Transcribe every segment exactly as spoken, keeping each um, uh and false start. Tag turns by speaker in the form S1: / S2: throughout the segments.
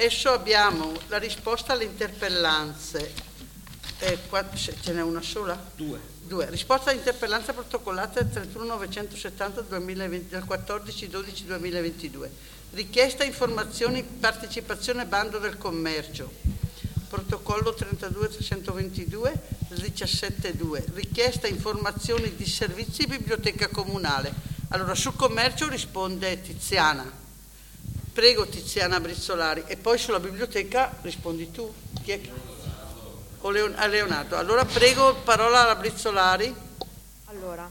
S1: adesso abbiamo la risposta alle interpellanze. Eh, qua, ce n'è una sola?
S2: Due.
S1: Due. Risposta alle interpellanze protocollate del trentuno novecentosettanta duemilaventi, del quattordici dodici duemilaventidue. Richiesta informazioni, partecipazione bando del commercio. Protocollo trentadue trecentoventidue diciassette due. Richiesta informazioni di servizi biblioteca comunale. Allora, sul commercio risponde Tiziana. Prego Tiziana Brizzolari. E poi sulla biblioteca rispondi tu. Chi è che... o Leon... a Leonardo. Allora prego, parola alla Brizzolari.
S3: Allora,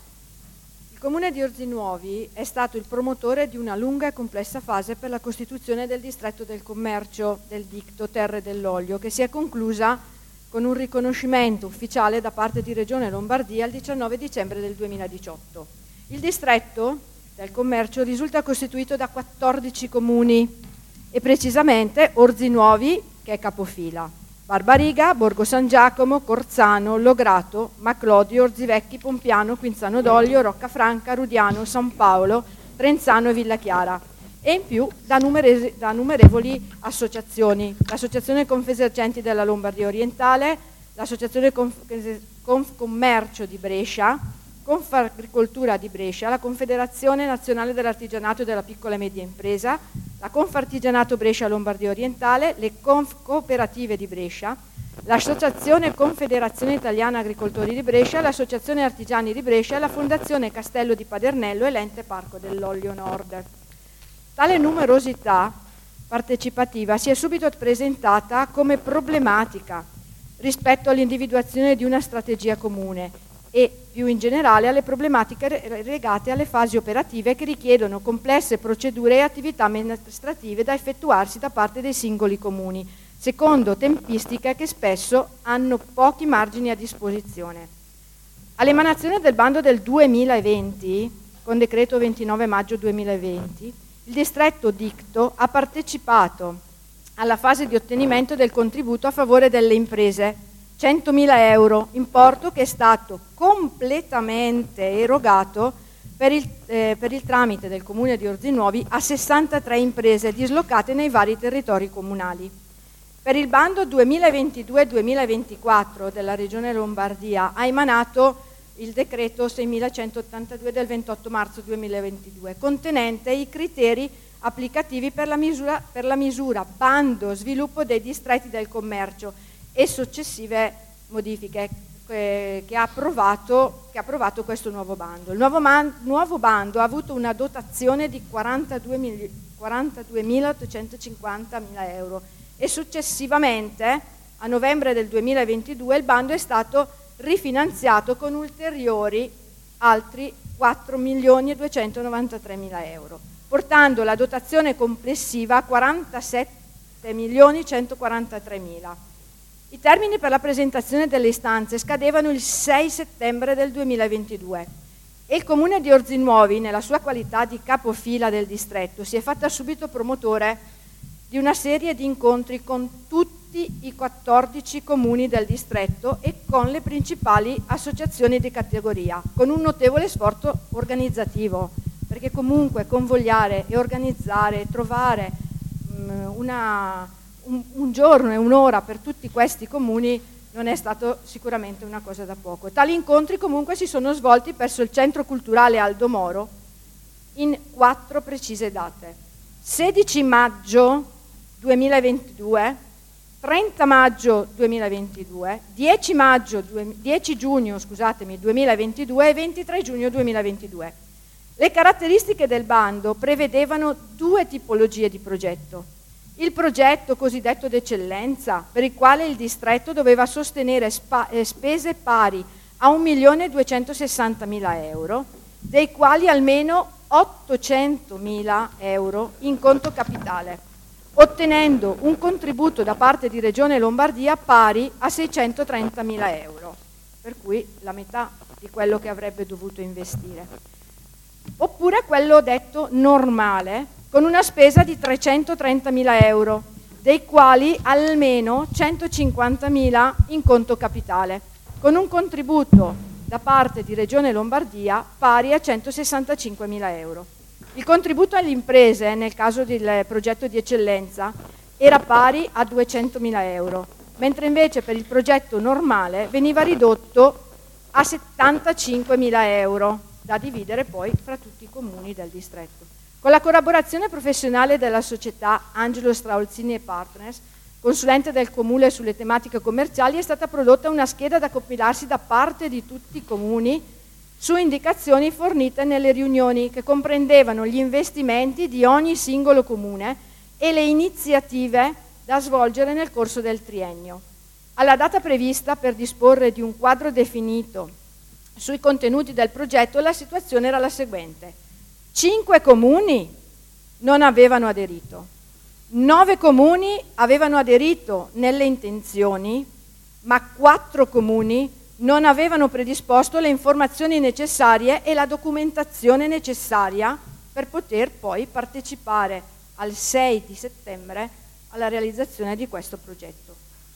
S3: il Comune di Orzinuovi è stato il promotore di una lunga e complessa fase per la costituzione del distretto del commercio del Dicto Terre dell'Olio, che si è conclusa con un riconoscimento ufficiale da parte di Regione Lombardia il diciannove dicembre del duemiladiciotto. Il distretto del commercio risulta costituito da quattordici comuni e precisamente Orzinuovi, che è capofila, Barbariga, Borgo San Giacomo, Corzano, Lograto, Maclodio, Orzivecchi, Pompiano, Quinzano d'Olio, Roccafranca, Rudiano, San Paolo, Trenzano e Villa Chiara, e in più da, numerese, da numerevoli associazioni: l'Associazione Confesercenti della Lombardia Orientale, l'Associazione Confcommercio di Brescia, Confagricoltura di Brescia, la Confederazione Nazionale dell'Artigianato e della Piccola e Media Impresa, la Confartigianato Brescia Lombardia Orientale, le Confcooperative di Brescia, l'Associazione Confederazione Italiana Agricoltori di Brescia, l'Associazione Artigiani di Brescia, la Fondazione Castello di Padernello e l'Ente Parco dell'Olio Nord. Tale numerosità partecipativa si è subito presentata come problematica rispetto all'individuazione di una strategia comune e più in generale alle problematiche legate alle fasi operative che richiedono complesse procedure e attività amministrative da effettuarsi da parte dei singoli comuni, secondo tempistiche che spesso hanno pochi margini a disposizione. All'emanazione del bando del duemilaventi, con decreto ventinove maggio duemilaventi, il distretto Dicto ha partecipato alla fase di ottenimento del contributo a favore delle imprese, centomila euro, importo che è stato completamente erogato per il, eh, per il tramite del Comune di Orzinuovi a sessantatré imprese dislocate nei vari territori comunali. Per il bando duemilaventidue duemilaventiquattro della Regione Lombardia ha emanato il decreto seimilacentottantadue del ventotto marzo duemilaventidue, contenente i criteri applicativi per la misura, per la misura bando sviluppo dei distretti del commercio e successive modifiche eh, che, ha approvato, che ha approvato questo nuovo bando. Il nuovo, man, nuovo bando ha avuto una dotazione di quarantaduemilaottocentocinquanta euro e successivamente, a novembre del duemilaventidue, il bando è stato rifinanziato con ulteriori altri quattro milioni duecentonovantatré mila euro, portando la dotazione complessiva a quarantasette milioni centoquarantatré mila. I termini per la presentazione delle istanze scadevano il sei settembre del duemilaventidue e il Comune di Orzinuovi, nella sua qualità di capofila del distretto, si è fatta subito promotore di una serie di incontri con tutti i quattordici comuni del distretto e con le principali associazioni di categoria, con un notevole sforzo organizzativo, perché comunque convogliare e organizzare, trovare mh, una... Un, un giorno e un'ora per tutti questi comuni non è stato sicuramente una cosa da poco. Tali incontri comunque si sono svolti presso il Centro Culturale Aldo Moro in quattro precise date: sedici maggio duemilaventidue, trenta maggio duemilaventidue, dieci, maggio, dieci giugno scusatemi, duemilaventidue e ventitré giugno duemilaventidue. Le caratteristiche del bando prevedevano due tipologie di progetto: il progetto cosiddetto d'eccellenza, per il quale il distretto doveva sostenere spa- eh, spese pari a un milione duecentosessantamila euro, dei quali almeno ottocentomila euro in conto capitale, ottenendo un contributo da parte di Regione Lombardia pari a seicentotrentamila euro, per cui la metà di quello che avrebbe dovuto investire. Oppure quello detto normale, con una spesa di trecentotrentamila euro, dei quali almeno centocinquantamila in conto capitale, con un contributo da parte di Regione Lombardia pari a centosessantacinquemila euro. Il contributo alle imprese, nel caso del progetto di eccellenza, era pari a duecentomila euro, mentre invece per il progetto normale veniva ridotto a settantacinquemila euro, da dividere poi fra tutti i comuni del distretto. Con la collaborazione professionale della società Angelo Straolzini e Partners, consulente del comune sulle tematiche commerciali, è stata prodotta una scheda da compilarsi da parte di tutti i comuni su indicazioni fornite nelle riunioni, che comprendevano gli investimenti di ogni singolo comune e le iniziative da svolgere nel corso del triennio. Alla data prevista per disporre di un quadro definito sui contenuti del progetto, la situazione era la seguente: cinque comuni non avevano aderito, nove comuni avevano aderito nelle intenzioni, ma quattro comuni non avevano predisposto le informazioni necessarie e la documentazione necessaria per poter poi partecipare al sei di settembre alla realizzazione di questo progetto.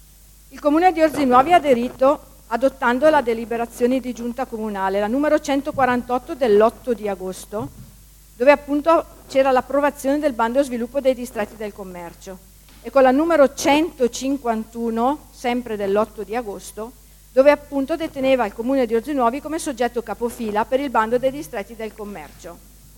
S3: Il Comune di Orzinuovi ha aderito adottando la deliberazione di giunta comunale, la numero centoquarantotto dell'otto di agosto, dove appunto c'era l'approvazione del bando sviluppo dei distretti del commercio, e con la numero centocinquantuno, sempre dell'otto di agosto, dove appunto deteneva il Comune di Orzinuovi come soggetto capofila per il bando dei distretti del commercio.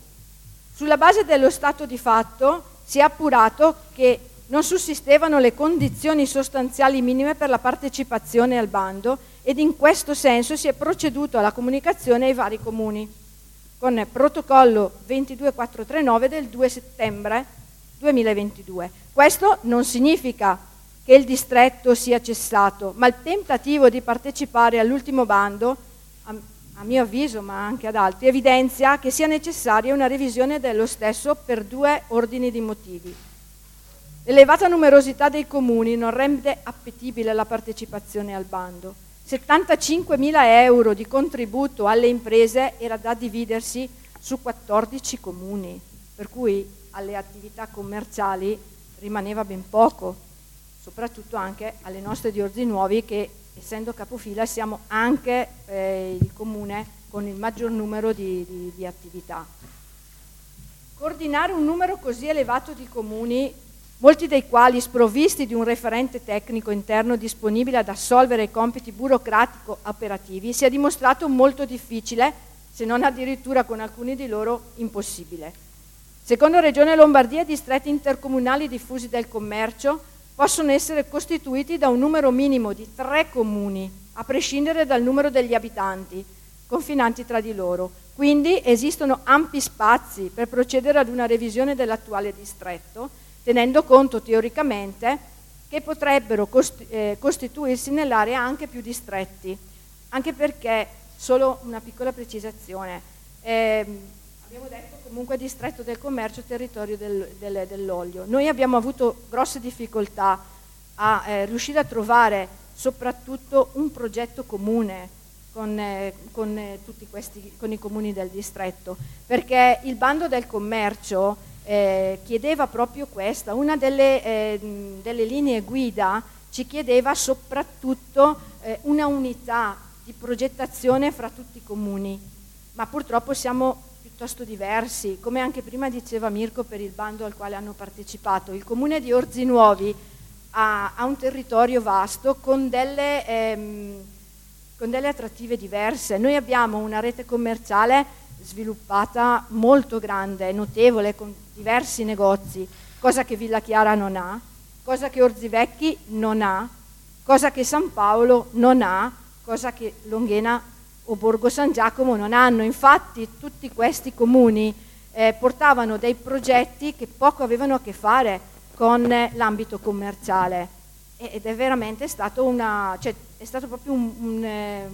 S3: Sulla base dello stato di fatto si è appurato che non sussistevano le condizioni sostanziali minime per la partecipazione al bando, ed in questo senso si è proceduto alla comunicazione ai vari comuni con protocollo ventiduemilaquattrocentotrentanove del due settembre duemilaventidue. Questo non significa che il distretto sia cessato, ma il tentativo di partecipare all'ultimo bando, a, a mio avviso ma anche ad altri, evidenzia che sia necessaria una revisione dello stesso per due ordini di motivi. L'elevata numerosità dei comuni non rende appetibile la partecipazione al bando. settantacinquemila euro di contributo alle imprese era da dividersi su quattordici comuni, per cui alle attività commerciali rimaneva ben poco, soprattutto anche alle nostre di Orzinuovi, che essendo capofila siamo anche eh, il comune con il maggior numero di, di, di attività. Coordinare un numero così elevato di comuni, molti dei quali sprovvisti di un referente tecnico interno disponibile ad assolvere i compiti burocratico-operativi, si è dimostrato molto difficile, se non addirittura con alcuni di loro impossibile. Secondo Regione Lombardia, i distretti intercomunali diffusi del commercio possono essere costituiti da un numero minimo di tre comuni, a prescindere dal numero degli abitanti, confinanti tra di loro. Quindi esistono ampi spazi per procedere ad una revisione dell'attuale distretto, tenendo conto teoricamente che potrebbero cost- eh, costituirsi nell'area anche più distretti, anche perché, solo una piccola precisazione, eh, abbiamo detto comunque distretto del commercio, territorio del, del, dell'olio. Noi abbiamo avuto grosse difficoltà a eh, riuscire a trovare soprattutto un progetto comune con, eh, con, eh, tutti questi, con i comuni del distretto, perché il bando del commercio Eh, chiedeva proprio questa, una delle, eh, delle linee guida ci chiedeva soprattutto eh, una unità di progettazione fra tutti i comuni, ma purtroppo siamo piuttosto diversi, come anche prima diceva Mirko per il bando al quale hanno partecipato. Il comune di Orzinuovi ha, ha un territorio vasto con delle, ehm, con delle attrattive diverse. Noi abbiamo una rete commerciale sviluppata molto grande, notevole, con diversi negozi, cosa che Villa Chiara non ha, cosa che Orzivecchi non ha, cosa che San Paolo non ha, cosa che Longhena o Borgo San Giacomo non hanno. Infatti tutti questi comuni eh, portavano dei progetti che poco avevano a che fare con eh, l'ambito commerciale, ed è veramente stato una, cioè, è stato proprio un, un eh,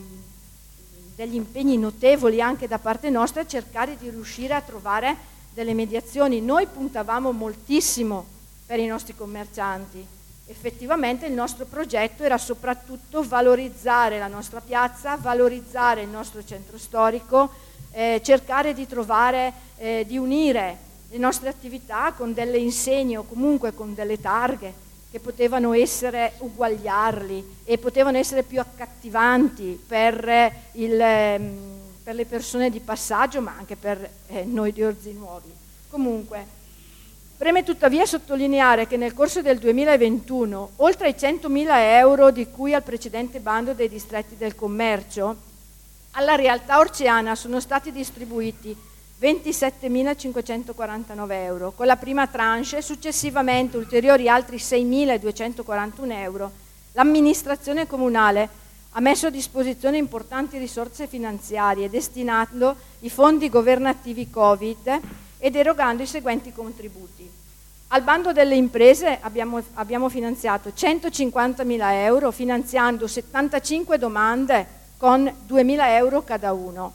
S3: degli impegni notevoli anche da parte nostra, cercare di riuscire a trovare delle mediazioni. Noi puntavamo moltissimo per i nostri commercianti. Effettivamente il nostro progetto era soprattutto valorizzare la nostra piazza, valorizzare il nostro centro storico, eh, cercare di trovare, eh, di unire le nostre attività con delle insegne o comunque con delle targhe che potevano essere uguagliarli e potevano essere più accattivanti per, il, per le persone di passaggio, ma anche per eh, noi di Orzinuovi. Comunque, Preme tuttavia sottolineare che nel corso del duemilaventuno, oltre ai centomila euro di cui al precedente bando dei distretti del commercio, alla realtà orceana sono stati distribuiti ventisettemilacinquecentoquarantanove euro, con la prima tranche e successivamente ulteriori altri seimiladuecentoquarantuno euro. L'amministrazione comunale ha messo a disposizione importanti risorse finanziarie destinando i fondi governativi Covid ed erogando i seguenti contributi. Al bando delle imprese abbiamo, abbiamo finanziato centocinquantamila euro finanziando settantacinque domande con duemila euro cada uno,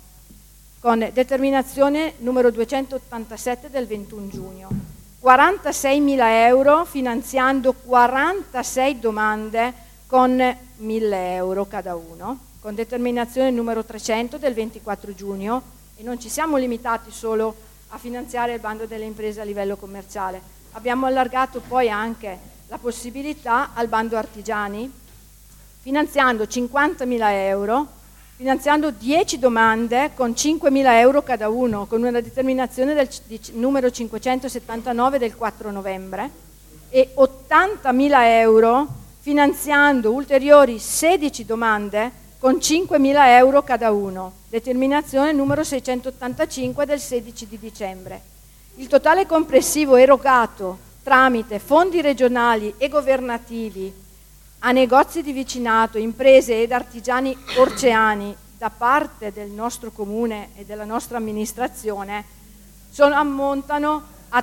S3: con determinazione numero duecentottantasette del ventuno giugno, quarantaseimila euro finanziando quarantasei domande con mille euro cada uno, con determinazione numero trecento del ventiquattro giugno, e non ci siamo limitati solo a finanziare il bando delle imprese a livello commerciale, abbiamo allargato poi anche la possibilità al bando artigiani, finanziando cinquantamila euro, finanziando dieci domande con cinquemila euro cada uno, con una determinazione del numero cinquecentosettantanove del quattro novembre, e ottantamila euro finanziando ulteriori sedici domande con cinquemila euro cada uno, determinazione numero seicentottantacinque del sedici di dicembre. Il totale complessivo erogato tramite fondi regionali e governativi a negozi di vicinato, imprese ed artigiani orceani da parte del nostro comune e della nostra amministrazione sono, ammontano a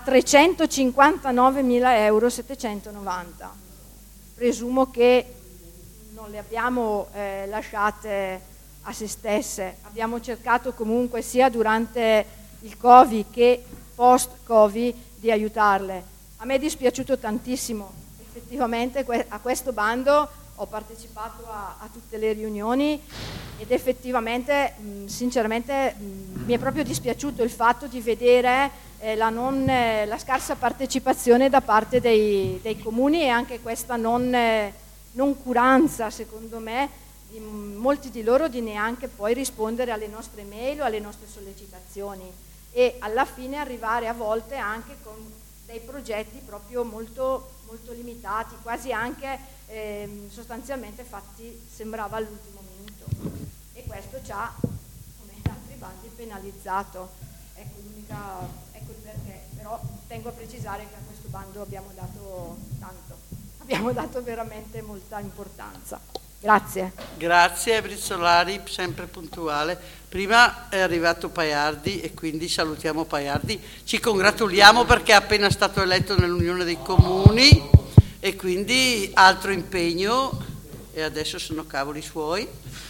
S3: trecentocinquantanovemila euro settecentonovanta. Presumo che non le abbiamo eh, lasciate a se stesse, abbiamo cercato comunque sia durante il Covid che post-Covid di aiutarle. A me è dispiaciuto tantissimo, effettivamente a questo bando ho partecipato a, a tutte le riunioni ed effettivamente mh, sinceramente mh, mi è proprio dispiaciuto il fatto di vedere eh, la, non, eh, la scarsa partecipazione da parte dei, dei comuni e anche questa non... Eh, non curanza, secondo me, di molti di loro di neanche poi rispondere alle nostre mail o alle nostre sollecitazioni, e alla fine arrivare a volte anche con dei progetti proprio molto, molto limitati, quasi anche eh, sostanzialmente fatti sembrava all'ultimo minuto, e questo ci ha, come in altri bandi, penalizzato. Ecco, l'unica, ecco il perché, però tengo a precisare che a questo bando abbiamo dato tanto. Abbiamo dato veramente molta importanza. Grazie.
S1: Grazie Brizzolari, sempre puntuale. Prima è arrivato Paiardi e quindi salutiamo Paiardi. Ci congratuliamo perché è appena stato eletto nell'Unione dei Comuni e quindi altro impegno, e adesso sono cavoli suoi.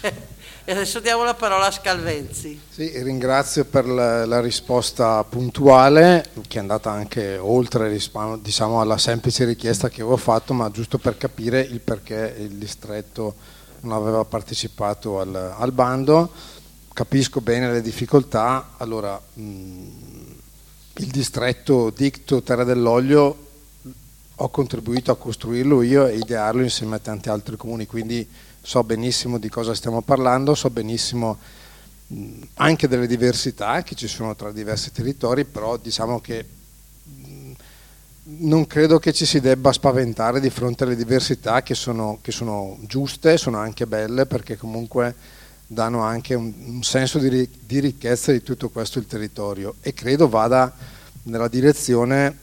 S1: E adesso diamo la parola a Scalvenzi.
S2: Sì, ringrazio per la, la risposta puntuale, che è andata anche oltre, diciamo, alla semplice richiesta che avevo fatto, ma giusto per capire il perché il distretto non aveva partecipato al, al bando. Capisco bene le difficoltà. Allora, mh, il distretto Dicto Terra dell'Olio ho contribuito a costruirlo io e idearlo insieme a tanti altri comuni, quindi so benissimo di cosa stiamo parlando, so benissimo mh, anche delle diversità che ci sono tra diversi territori, però diciamo che mh, non credo che ci si debba spaventare di fronte alle diversità che sono, che sono giuste, sono anche belle, perché comunque danno anche un, un senso di, di ricchezza di tutto questo il territorio, e credo vada nella direzione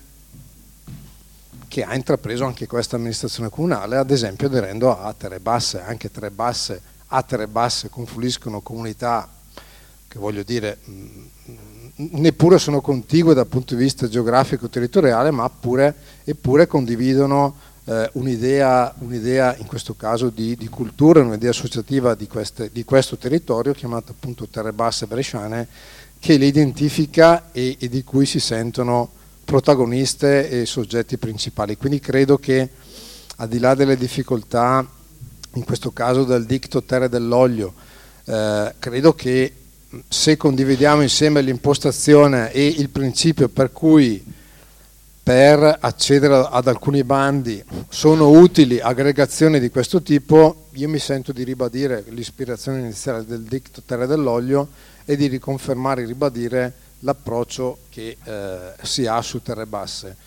S2: che ha intrapreso anche questa amministrazione comunale, ad esempio aderendo a Terre Basse. Anche Terre Basse, a Terre Basse confluiscono comunità che, voglio dire, mh, neppure sono contigue dal punto di vista geografico territoriale, ma pure, eppure condividono eh, un'idea, un'idea in questo caso di, di cultura, un'idea associativa di, queste, di questo territorio chiamato appunto Terre Basse Bresciane, che le identifica e, e di cui si sentono protagoniste e soggetti principali. Quindi credo che, al di là delle difficoltà, in questo caso del Dicto Terre dell'Olio, eh, credo che se condividiamo insieme l'impostazione e il principio per cui per accedere ad alcuni bandi sono utili aggregazioni di questo tipo, io mi sento di ribadire l'ispirazione iniziale del Dicto Terre dell'Olio e di riconfermare e ribadire l'approccio che eh, si ha su Terre Basse.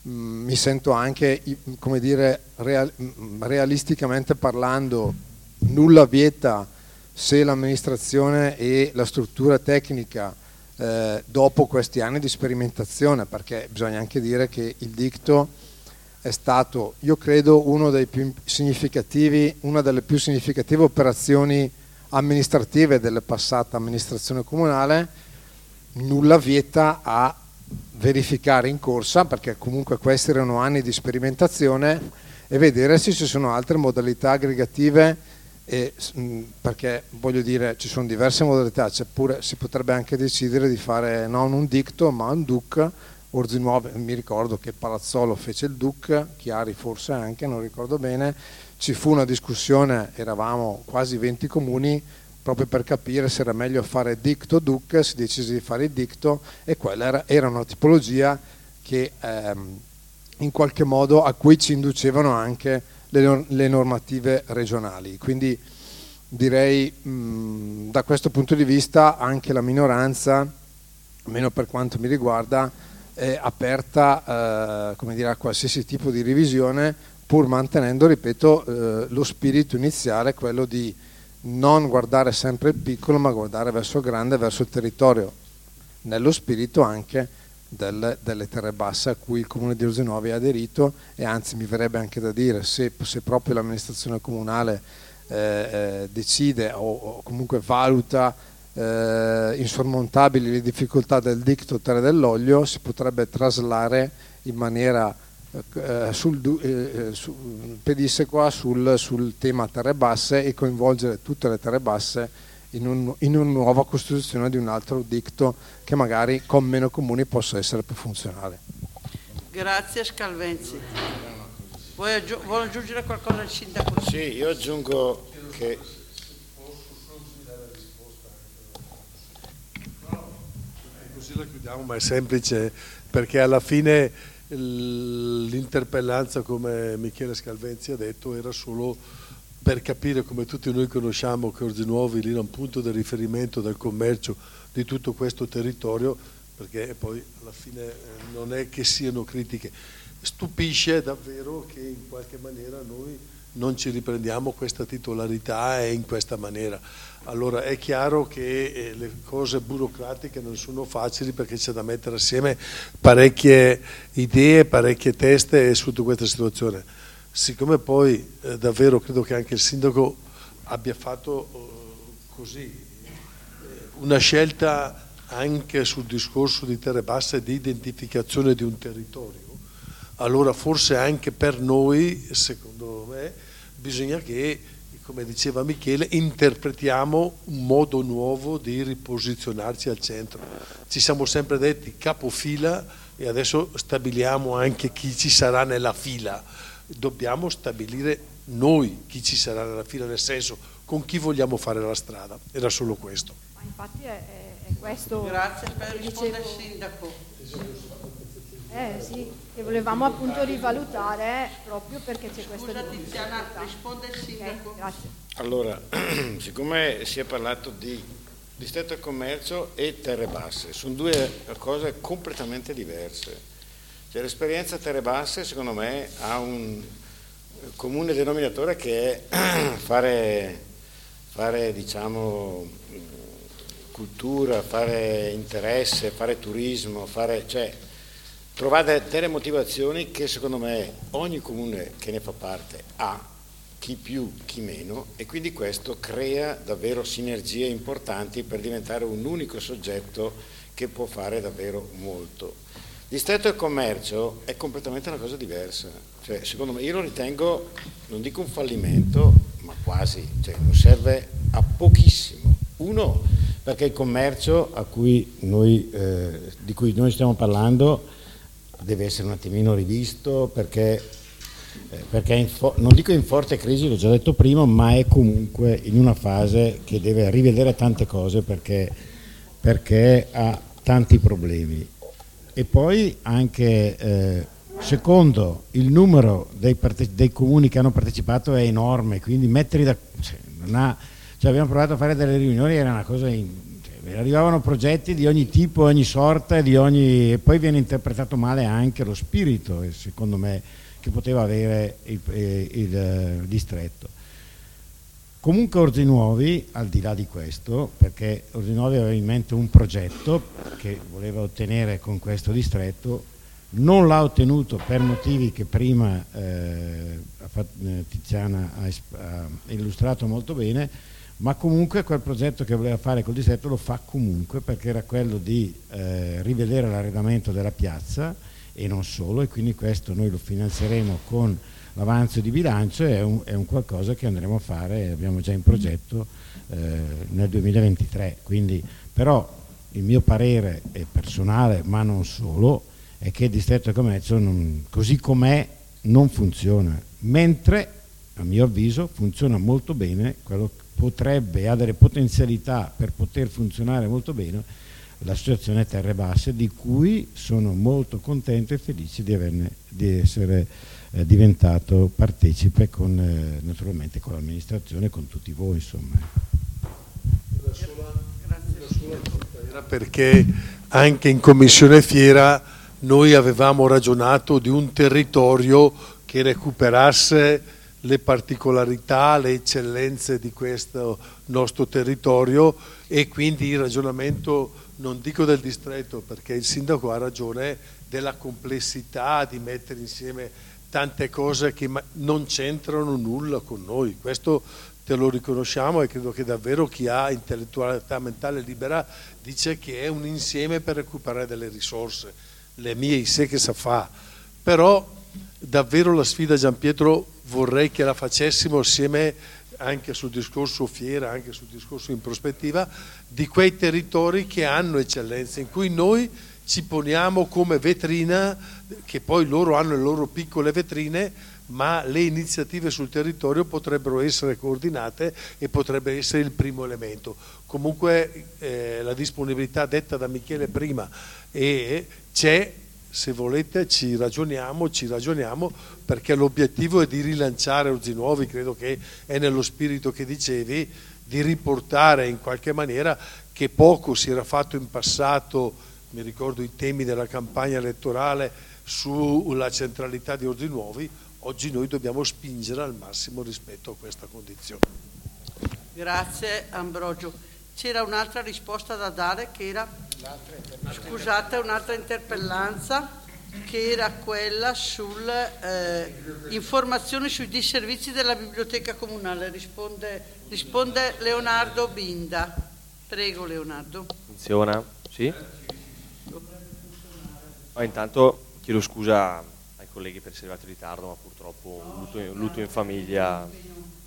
S2: mh, mi sento anche, come dire, real, realisticamente parlando, nulla vieta se l'amministrazione e la struttura tecnica eh, dopo questi anni di sperimentazione, perché bisogna anche dire che il Dicto è stato, io credo, uno dei più significativi, una delle più significative operazioni amministrative della passata amministrazione comunale. Nulla vieta a verificare in corsa, perché comunque questi erano anni di sperimentazione, e vedere se ci sono altre modalità aggregative, e, perché voglio dire ci sono diverse modalità, c'è pure, si potrebbe anche decidere di fare non un Dicto ma un D U C. Orzinuovi, mi ricordo che Palazzolo fece il D U C, Chiari forse anche, non ricordo bene, ci fu una discussione, eravamo quasi venti comuni, proprio per capire se era meglio fare Dicto D U C, si decise di fare il Dicto, e quella era, era una tipologia che ehm, in qualche modo a cui ci inducevano anche le, le normative regionali. Quindi direi mh, da questo punto di vista anche la minoranza, almeno per quanto mi riguarda, è aperta eh, come dire, a qualsiasi tipo di revisione, pur mantenendo, ripeto, eh, lo spirito iniziale, quello di non guardare sempre il piccolo ma guardare verso il grande, verso il territorio, nello spirito anche del, delle terre basse a cui il Comune di Orzinuovi ha aderito. E anzi mi verrebbe anche da dire, se, se proprio l'amministrazione comunale eh, eh, decide o, o comunque valuta Eh, insormontabili le difficoltà del Dicto Terre dell'Olio, si potrebbe traslare in maniera eh, sul, eh, su, pedissequa sul, sul tema terre basse e coinvolgere tutte le terre basse in, un, in una nuova costituzione di un altro Dicto che magari con meno comuni possa essere più funzionale.
S1: Grazie Scalvenzi. Vuoi, aggiung- vuole aggiungere qualcosa al sindaco?
S4: Sì, io aggiungo che
S5: la chiudiamo, ma è semplice, perché alla fine l'interpellanza, come Michele Scalvenzi ha detto, era solo per capire, come tutti noi conosciamo, che Orzinuovi lì era un punto di riferimento del commercio di tutto questo territorio, perché poi alla fine non è che siano critiche. Stupisce davvero che in qualche maniera noi non ci riprendiamo questa titolarità e in questa maniera. Allora è chiaro che le cose burocratiche non sono facili, perché c'è da mettere assieme parecchie idee, parecchie teste su questa situazione. Siccome poi eh, davvero credo che anche il sindaco abbia fatto eh, così eh, una scelta anche sul discorso di terre basse, di identificazione di un territorio, allora forse anche per noi, secondo me, bisogna che, come diceva Michele, interpretiamo un modo nuovo di riposizionarci al centro. Ci siamo sempre detti capofila e adesso stabiliamo anche chi ci sarà nella fila. Dobbiamo stabilire noi chi ci sarà nella fila, nel senso con chi vogliamo fare la strada. Era solo questo.
S3: Ma infatti è, è questo.
S1: Grazie, per rispondere
S3: dicevo...
S1: al sindaco.
S3: Eh sì, che volevamo appunto rivalutare proprio perché c'è questa
S1: Scusa Tiziana, risponde il sindaco.
S3: Okay, grazie.
S4: Allora, siccome si è parlato di distretto del commercio e terre basse, sono due cose completamente diverse. Cioè, l'esperienza terre basse secondo me ha un comune denominatore che è fare, fare diciamo cultura, fare interesse, fare turismo, fare, cioè trovare delle motivazioni che secondo me ogni comune che ne fa parte ha, chi più, chi meno, e quindi questo crea davvero sinergie importanti per diventare un unico soggetto che può fare davvero molto. Distretto del commercio è completamente una cosa diversa, cioè, secondo me, io lo ritengo, non dico un fallimento, ma quasi, cioè, non serve a pochissimo. Uno, perché il commercio a cui noi, eh, di cui noi stiamo parlando deve essere un attimino rivisto, perché, eh, perché in fo- non dico in forte crisi, l'ho già detto prima, ma è comunque in una fase che deve rivedere tante cose perché, perché ha tanti problemi. E poi anche, eh, secondo, il numero dei, parte- dei comuni che hanno partecipato è enorme, quindi metterli da... Cioè, non ha, cioè abbiamo provato a fare delle riunioni, era una cosa in, cioè,
S6: arrivavano progetti di ogni tipo, ogni sorta e, di ogni, e poi viene interpretato male anche lo spirito, secondo me, che poteva avere il, il, il distretto. Comunque Orzi Nuovi, al di là di questo, perché Orzi Nuovi aveva in mente un progetto che voleva ottenere con questo distretto, non l'ha ottenuto per motivi che prima eh, Tiziana ha, ha illustrato molto bene, ma comunque quel progetto che voleva fare col distretto lo fa comunque, perché era quello di eh, rivedere l'arredamento della piazza e non solo, e quindi questo noi lo finanzieremo con l'avanzo di bilancio, è un, è un qualcosa che andremo a fare, abbiamo già in progetto eh, nel duemilaventitré. Quindi, però il mio parere è personale, ma non solo, è che il distretto del commercio non, così com'è non funziona, mentre a mio avviso funziona molto bene, quello potrebbe ha delle potenzialità per poter funzionare molto bene l'associazione Terre Basse, di cui sono molto contento e felice di, averne, di essere eh, diventato partecipe con, eh, naturalmente con l'amministrazione, con tutti voi, insomma.
S5: Una sola, una sola perché anche in Commissione Fiera noi avevamo ragionato di un territorio che recuperasse le particolarità, le eccellenze di questo nostro territorio, e quindi il ragionamento, non dico del distretto perché il sindaco ha ragione, della complessità di mettere insieme tante cose che non c'entrano nulla con noi. Questo te lo riconosciamo, e credo che davvero chi ha intellettualità mentale libera dice che è un insieme per recuperare delle risorse. Le mie in sé che sa fa, però davvero la sfida, Gianpietro, vorrei che la facessimo assieme anche sul discorso fiera, anche sul discorso in prospettiva, di quei territori che hanno eccellenze, in cui noi ci poniamo come vetrina, che poi loro hanno le loro piccole vetrine, ma le iniziative sul territorio potrebbero essere coordinate e potrebbe essere il primo elemento. Comunque eh, la disponibilità detta da Michele prima e c'è, se volete ci ragioniamo, ci ragioniamo, perché l'obiettivo è di rilanciare Orzi Nuovi, credo che è nello spirito che dicevi, di riportare in qualche maniera, che poco si era fatto in passato, mi ricordo i temi della campagna elettorale sulla centralità di Orzi Nuovi, oggi noi dobbiamo spingere al massimo rispetto a questa condizione.
S1: Grazie Ambrogio. C'era un'altra risposta da dare che era, scusate, un'altra interpellanza che era quella sul eh, informazioni sui disservizi della biblioteca comunale. Risponde, risponde Leonardo Binda. Prego Leonardo.
S7: Funziona? Sì? Oh, intanto chiedo scusa ai colleghi per essere arrivato in ritardo, ma purtroppo un lutto, un lutto in famiglia.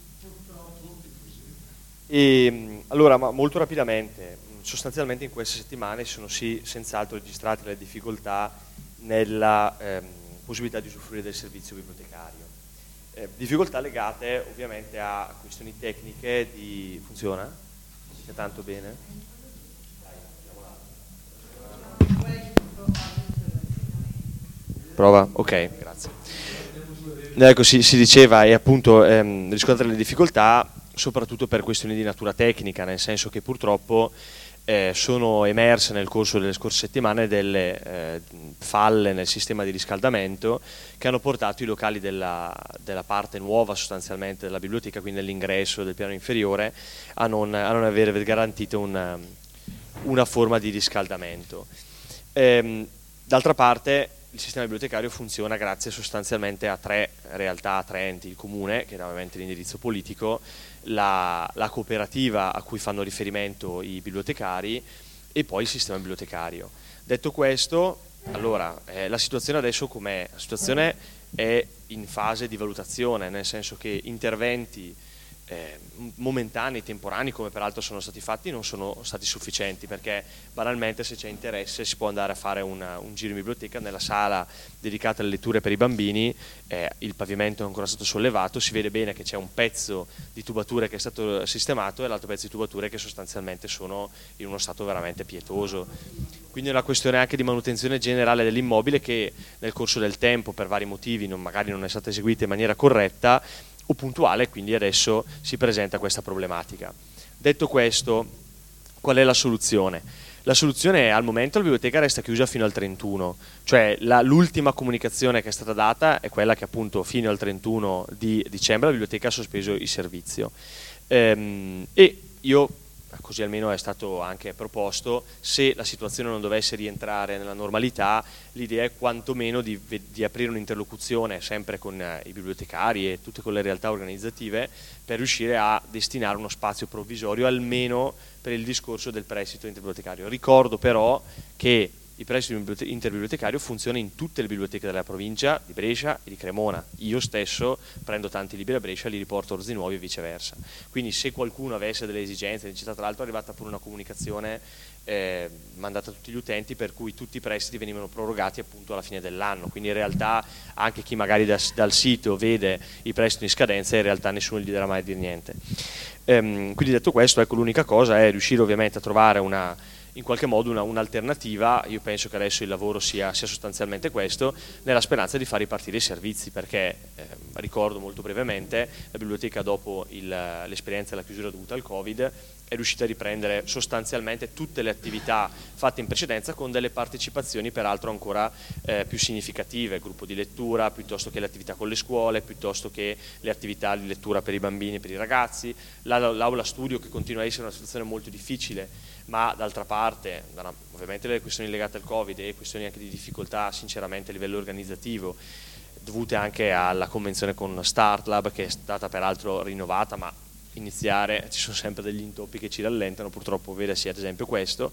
S7: E, allora, ma molto rapidamente, sostanzialmente in queste settimane si sono sì senz'altro registrate le difficoltà nella ehm, possibilità di usufruire del servizio bibliotecario. Eh, difficoltà legate ovviamente a questioni tecniche di... Funziona? Si sente tanto bene? Prova? Ok, grazie. Ecco, si, si diceva, e appunto ehm, riscontrare le difficoltà soprattutto per questioni di natura tecnica, nel senso che purtroppo eh, sono emerse nel corso delle scorse settimane delle eh, falle nel sistema di riscaldamento che hanno portato i locali della, della parte nuova sostanzialmente della biblioteca, quindi nell'ingresso del piano inferiore, a non, a non aver garantito una, una forma di riscaldamento. Ehm, d'altra parte il sistema bibliotecario funziona grazie sostanzialmente a tre realtà, a tre enti: il comune, che è ovviamente l'indirizzo politico, la, la cooperativa a cui fanno riferimento i bibliotecari e poi il sistema bibliotecario. Detto questo, allora, eh, la situazione adesso com'è? La situazione è in fase di valutazione, nel senso che interventi Eh, momentanei, temporanei, come peraltro sono stati fatti, non sono stati sufficienti, perché banalmente se c'è interesse si può andare a fare una, un giro in biblioteca, nella sala dedicata alle letture per i bambini, eh, il pavimento è ancora stato sollevato, si vede bene che c'è un pezzo di tubature che è stato sistemato e l'altro pezzo di tubature che sostanzialmente sono in uno stato veramente pietoso. Quindi è una questione anche di manutenzione generale dell'immobile che nel corso del tempo per vari motivi non, magari non è stata eseguita in maniera corretta o puntuale, quindi adesso si presenta questa problematica. Detto questo, Qual è la soluzione? La soluzione è, al momento la biblioteca resta chiusa fino al trentuno, cioè la, l'ultima comunicazione che è stata data è quella che appunto fino al trentuno di dicembre la biblioteca ha sospeso il servizio. Ehm, e io, così almeno è stato anche proposto, se la situazione non dovesse rientrare nella normalità, l'idea è quantomeno di, di aprire un'interlocuzione sempre con eh, i bibliotecari e tutte quelle realtà organizzative per riuscire a destinare uno spazio provvisorio almeno per il discorso del prestito interbibliotecario. Ricordo però che il prestito interbibliotecario funziona in tutte le biblioteche della provincia di Brescia e di Cremona. Io stesso prendo tanti libri a Brescia e li riporto a Orzinuovi e viceversa. Quindi se qualcuno avesse delle esigenze, tra l'altro è arrivata pure una comunicazione eh, mandata a tutti gli utenti per cui tutti i prestiti venivano prorogati appunto alla fine dell'anno. Quindi in realtà anche chi magari da, dal sito vede i prestiti in scadenza, in realtà nessuno gli darà mai dire niente. Ehm, quindi detto questo, ecco, l'unica cosa è riuscire ovviamente a trovare una in qualche modo una, un'alternativa. Io penso che adesso il lavoro sia, sia sostanzialmente questo, nella speranza di far ripartire i servizi, perché eh, ricordo molto brevemente, la biblioteca dopo il, l'esperienza della chiusura dovuta al Covid è riuscita a riprendere sostanzialmente tutte le attività fatte in precedenza, con delle partecipazioni peraltro ancora eh, più significative, gruppo di lettura, piuttosto che le attività con le scuole, piuttosto che le attività di lettura per i bambini e per i ragazzi, la, l'aula studio che continua a essere una situazione molto difficile, ma d'altra parte ovviamente le questioni legate al Covid e questioni anche di difficoltà sinceramente a livello organizzativo dovute anche alla convenzione con Startlab, che è stata peraltro rinnovata, ma iniziare, ci sono sempre degli intoppi che ci rallentano, purtroppo vedesi ad esempio questo,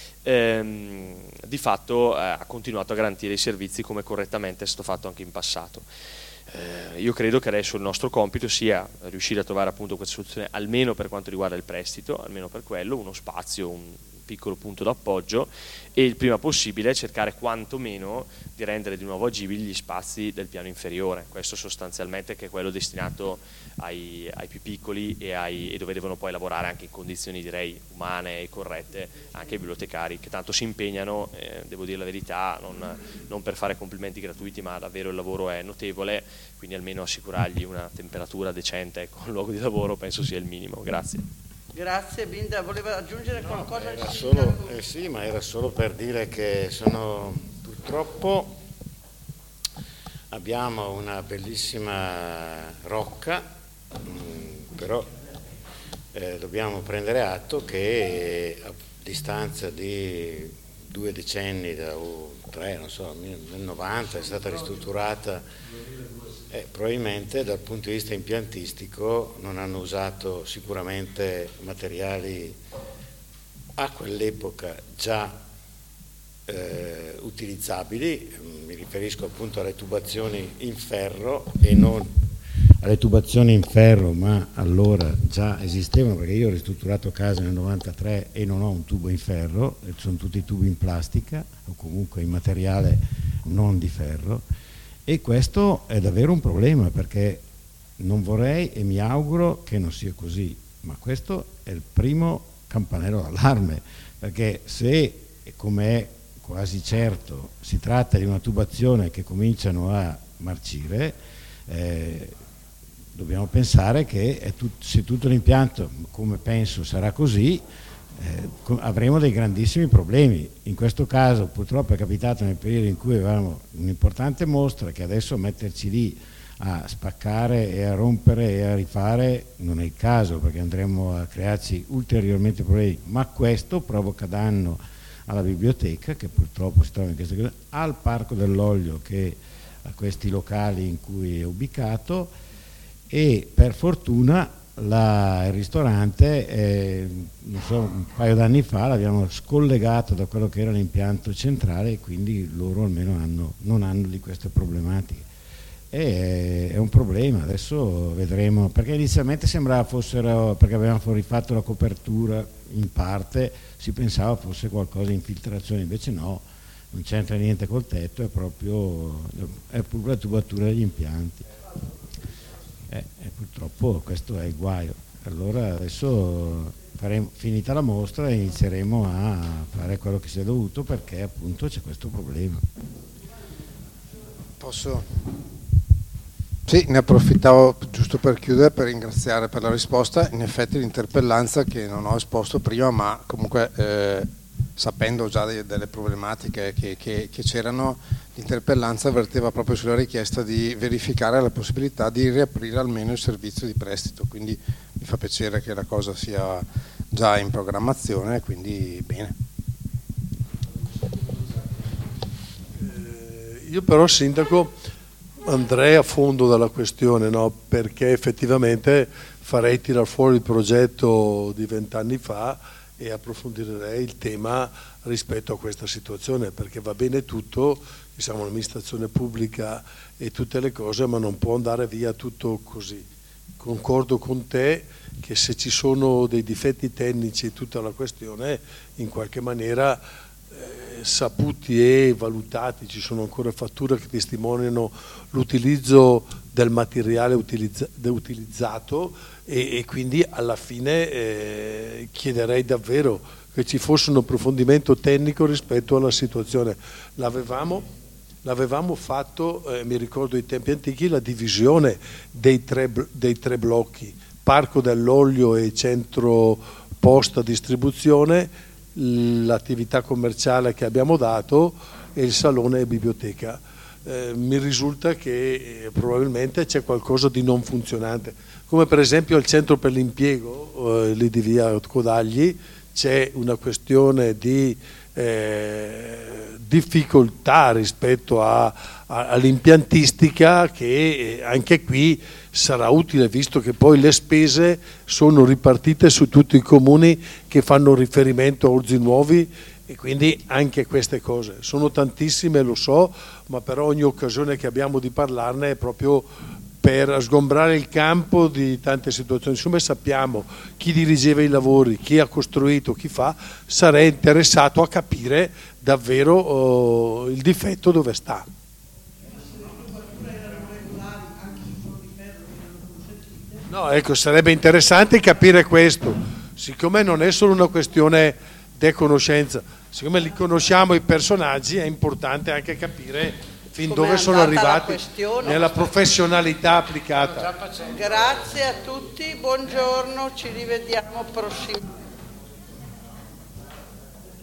S7: ehm, di fatto eh, ha continuato a garantire i servizi come correttamente è stato fatto anche in passato. Eh, io credo che adesso il nostro compito sia riuscire a trovare appunto questa soluzione, almeno per quanto riguarda il prestito, almeno per quello, uno spazio, un piccolo punto d'appoggio, e il prima possibile cercare quantomeno di rendere di nuovo agibili gli spazi del piano inferiore, questo sostanzialmente, che è quello destinato ai, ai più piccoli e, ai, e dove devono poi lavorare anche in condizioni direi umane e corrette anche i bibliotecari, che tanto si impegnano, eh, devo dire la verità, non, non per fare complimenti gratuiti, ma davvero il lavoro è notevole, quindi almeno assicurargli una temperatura decente con il luogo di lavoro penso sia il minimo. Grazie.
S1: Grazie. Binda, voleva aggiungere
S4: no,
S1: qualcosa?
S4: Era solo, eh sì, ma era solo per dire che sono purtroppo abbiamo una bellissima rocca, mh, però eh, dobbiamo prendere atto che a distanza di due decenni, da uh, tre, non so, nel novanta è stata ristrutturata. Eh, probabilmente dal punto di vista impiantistico non hanno usato sicuramente materiali a quell'epoca già eh, utilizzabili, mi riferisco appunto alle tubazioni in ferro e non
S6: alle tubazioni in ferro, ma allora già esistevano, perché io ho ristrutturato casa nel novantatré e non ho un tubo in ferro, sono tutti tubi in plastica o comunque in materiale non di ferro. E questo è davvero un problema, perché non vorrei e mi auguro che non sia così, ma questo è il primo campanello d'allarme, perché se, come è quasi certo, si tratta di una tubazione che cominciano a marcire, eh, dobbiamo pensare che è tut- se tutto l'impianto, come penso sarà così, Eh, avremo dei grandissimi problemi. In questo caso purtroppo è capitato nel periodo in cui avevamo un'importante mostra, che adesso metterci lì a spaccare e a rompere e a rifare non è il caso, perché andremo a crearci ulteriormente problemi, ma questo provoca danno alla biblioteca, che purtroppo si trova in questa cosa, al Parco dell'Olio, che a questi locali in cui è ubicato, e per fortuna La, il ristorante, eh, non so, un paio d'anni fa l'abbiamo scollegato da quello che era l'impianto centrale, e quindi loro almeno hanno, non hanno di queste problematiche. E è un problema, adesso vedremo, perché inizialmente sembrava fossero, perché avevamo rifatto la copertura in parte, si pensava fosse qualcosa di infiltrazione, invece no, non c'entra niente col tetto, è proprio, è proprio la tubatura degli impianti. Eh, e purtroppo questo è il guaio. Allora adesso faremo, finita la mostra, inizieremo a fare quello che sia dovuto, perché appunto c'è questo problema.
S2: Posso? Sì, ne approfittavo giusto per chiudere per ringraziare per la risposta. In effetti l'interpellanza che non ho esposto prima, ma comunque eh, sapendo già de- delle problematiche che, che, che c'erano, l'interpellanza verteva proprio sulla richiesta di verificare la possibilità di riaprire almeno il servizio di prestito, quindi mi fa piacere che la cosa sia già in programmazione, quindi bene.
S5: Eh, io però, Sindaco, andrei a fondo dalla questione, no? Perché effettivamente farei tirar fuori il progetto di vent'anni fa e approfondirei il tema rispetto a questa situazione, perché va bene tutto, siamo un'amministrazione pubblica e tutte le cose, ma non può andare via tutto così. Concordo con te che se ci sono dei difetti tecnici e tutta la questione, in qualche maniera eh, saputi e valutati, ci sono ancora fatture che testimoniano l'utilizzo del materiale utilizza, utilizzato e, e quindi alla fine eh, chiederei davvero che ci fosse un approfondimento tecnico rispetto alla situazione. L'avevamo, l'avevamo fatto, eh, mi ricordo ai tempi antichi, la divisione dei tre, dei tre blocchi, Parco dell'Olio e Centro Posta Distribuzione, l'attività commerciale che abbiamo dato e il salone e biblioteca. Eh, mi risulta che eh, probabilmente c'è qualcosa di non funzionante, come per esempio al centro per l'impiego eh, lì di via Codagli c'è una questione di eh, difficoltà rispetto a, a, all'impiantistica che eh, anche qui sarà utile, visto che poi le spese sono ripartite su tutti i comuni che fanno riferimento a Orzi Nuovi e quindi anche queste cose. Sono tantissime, lo so, ma però ogni occasione che abbiamo di parlarne è proprio per sgombrare il campo di tante situazioni. Insomma, sappiamo chi dirigeva i lavori, chi ha costruito, chi fa, sarei interessato a capire davvero oh, il difetto dove sta. No, ecco, sarebbe interessante capire questo, siccome non è solo una questione di conoscenza, siccome li conosciamo i personaggi, è importante anche capire fin
S1: come
S5: dove sono arrivati nella
S1: no,
S5: professionalità applicata.
S1: Grazie a tutti, buongiorno, ci rivediamo prossimamente.